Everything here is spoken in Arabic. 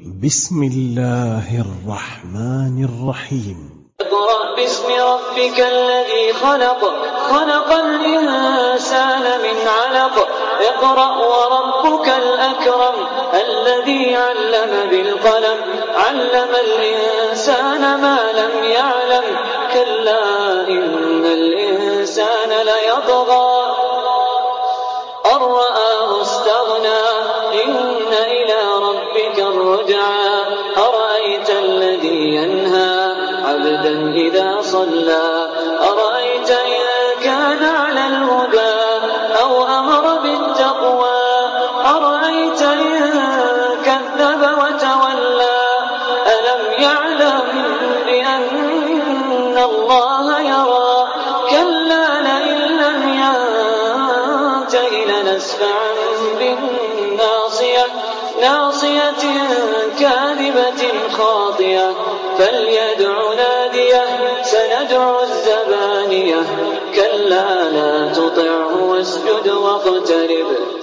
بسم الله الرحمن الرحيم. اقرأ باسم ربك الذي خلق، خلق الإنسان من علق. اقرأ وربك الأكرم الذي علم بالقلم، علم الإنسان ما لم يعلم. كلا إن الإنسان ليطغى أن رآه استغنى، إن إلى ربك الرجعى. أرأيت الذي ينهى عبدا إذا صلى، أرأيت إن كان على الهدى أو أمر بالتقوى، أرأيت إن كذب وتولى. ألم يعلم بأن الله يرى؟ كلا لئن لم ينته لنسفعا بالناصية، ناصية كاذبة خاطئة. فليدع ناديه سندع الزبانية. كلا لا تطعه واسجد واقترب.